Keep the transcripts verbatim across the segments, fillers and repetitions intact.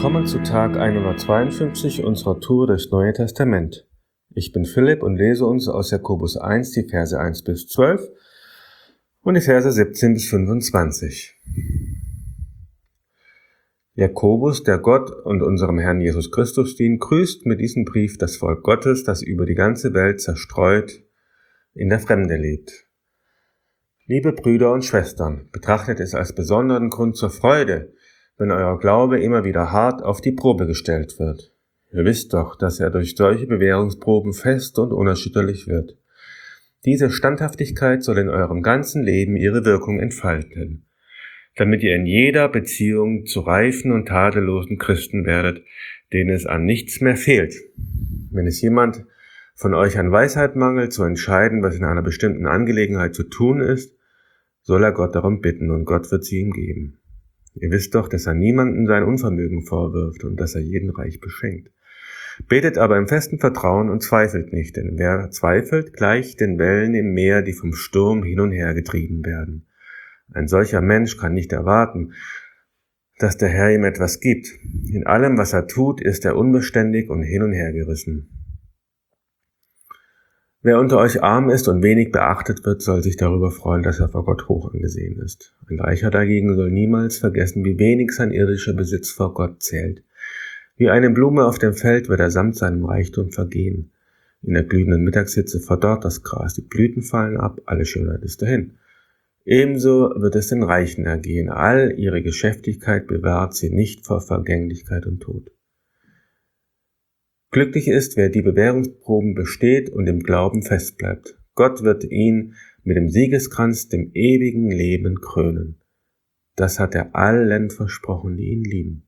Willkommen zu Tag hundertzweiundfünfzig unserer Tour durchs Neue Testament. Ich bin Philipp und lese uns aus Jakobus eins die Verse eins bis zwölf und die Verse siebzehn bis fünfundzwanzig. Jakobus, der Gott und unserem Herrn Jesus Christus dient, grüßt mit diesem Brief das Volk Gottes, das über die ganze Welt zerstreut in der Fremde lebt. Liebe Brüder und Schwestern, betrachtet es als besonderen Grund zur Freude, wenn euer Glaube immer wieder hart auf die Probe gestellt wird. Ihr wisst doch, dass er durch solche Bewährungsproben fest und unerschütterlich wird. Diese Standhaftigkeit soll in eurem ganzen Leben ihre Wirkung entfalten, damit ihr in jeder Beziehung zu reifen und tadellosen Christen werdet, denen es an nichts mehr fehlt. Wenn es jemand von euch an Weisheit mangelt, zu entscheiden, was in einer bestimmten Angelegenheit zu tun ist, soll er Gott darum bitten, und Gott wird sie ihm geben. Ihr wisst doch, dass er niemandem sein Unvermögen vorwirft und dass er jeden reich beschenkt. Betet aber im festen Vertrauen und zweifelt nicht, denn wer zweifelt, gleicht den Wellen im Meer, die vom Sturm hin und her getrieben werden. Ein solcher Mensch kann nicht erwarten, dass der Herr ihm etwas gibt. In allem, was er tut, ist er unbeständig und hin und her gerissen. Wer unter euch arm ist und wenig beachtet wird, soll sich darüber freuen, dass er vor Gott hoch angesehen ist. Ein Reicher dagegen soll niemals vergessen, wie wenig sein irdischer Besitz vor Gott zählt. Wie eine Blume auf dem Feld wird er samt seinem Reichtum vergehen. In der glühenden Mittagshitze verdorrt das Gras, die Blüten fallen ab, alle Schönheit ist dahin. Ebenso wird es den Reichen ergehen, all ihre Geschäftigkeit bewahrt sie nicht vor Vergänglichkeit und Tod. Glücklich ist, wer die Bewährungsproben besteht und im Glauben festbleibt. Gott wird ihn mit dem Siegeskranz, dem ewigen Leben krönen. Das hat er allen versprochen, die ihn lieben.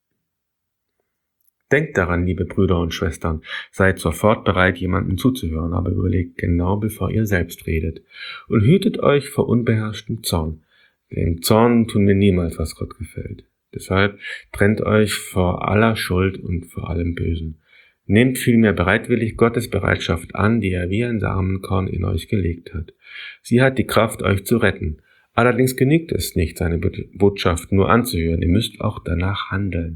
Denkt daran, liebe Brüder und Schwestern, seid sofort bereit, jemandem zuzuhören, aber überlegt genau, bevor ihr selbst redet. Und hütet euch vor unbeherrschtem Zorn. Denn im Zorn tun wir niemals, was Gott gefällt. Deshalb trennt euch vor aller Schuld und vor allem Bösen. Nehmt vielmehr bereitwillig Gottes Bereitschaft an, die er wie ein Samenkorn in euch gelegt hat. Sie hat die Kraft, euch zu retten. Allerdings genügt es nicht, seine Botschaft nur anzuhören. Ihr müsst auch danach handeln.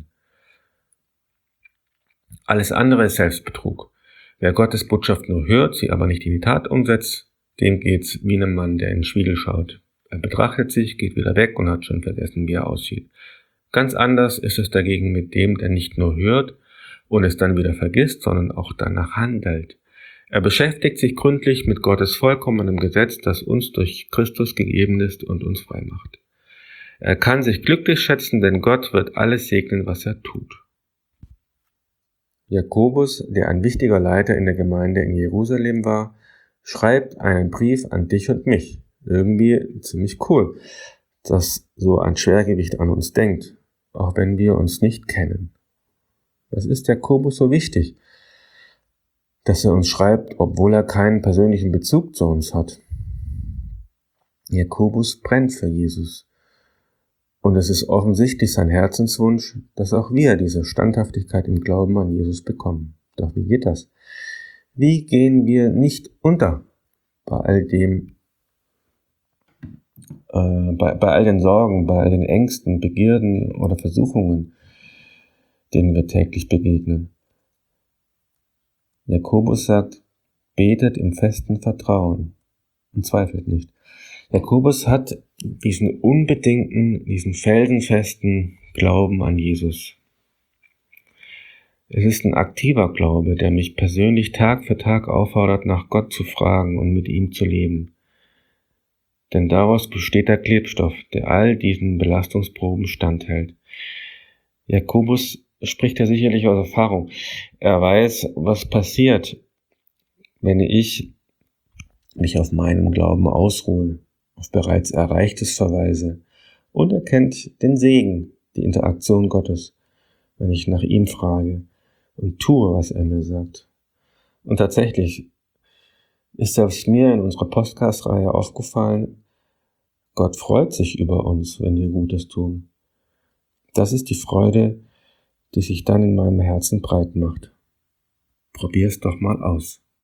Alles andere ist Selbstbetrug. Wer Gottes Botschaft nur hört, sie aber nicht in die Tat umsetzt, dem geht's wie einem Mann, der in den Spiegel schaut. Er betrachtet sich, geht wieder weg und hat schon vergessen, wie er aussieht. Ganz anders ist es dagegen mit dem, der nicht nur hört und es dann wieder vergisst, sondern auch danach handelt. Er beschäftigt sich gründlich mit Gottes vollkommenem Gesetz, das uns durch Christus gegeben ist und uns frei macht. Er kann sich glücklich schätzen, denn Gott wird alles segnen, was er tut. Jakobus, der ein wichtiger Leiter in der Gemeinde in Jerusalem war, schreibt einen Brief an dich und mich. Irgendwie ziemlich cool, dass so ein Schwergewicht an uns denkt, auch wenn wir uns nicht kennen. Was ist Jakobus so wichtig, dass er uns schreibt, obwohl er keinen persönlichen Bezug zu uns hat? Jakobus brennt für Jesus. Und es ist offensichtlich sein Herzenswunsch, dass auch wir diese Standhaftigkeit im Glauben an Jesus bekommen. Doch wie geht das? Wie gehen wir nicht unter bei all dem, äh, bei, bei all den Sorgen, bei all den Ängsten, Begierden oder Versuchungen, denen wir täglich begegnen? Jakobus sagt, betet im festen Vertrauen und zweifelt nicht. Jakobus hat diesen unbedingten, diesen felsenfesten Glauben an Jesus. Es ist ein aktiver Glaube, der mich persönlich Tag für Tag auffordert, nach Gott zu fragen und mit ihm zu leben. Denn daraus besteht der Klebstoff, der all diesen Belastungsproben standhält. Jakobus spricht er sicherlich aus Erfahrung. Er weiß, was passiert, wenn ich mich auf meinem Glauben ausruhe, auf bereits Erreichtes verweise, und er kennt den Segen, die Interaktion Gottes, wenn ich nach ihm frage und tue, was er mir sagt. Und tatsächlich ist selbst mir in unserer Podcast-Reihe aufgefallen, Gott freut sich über uns, wenn wir Gutes tun. Das ist die Freude, die sich dann in meinem Herzen breit macht. Probier's doch mal aus.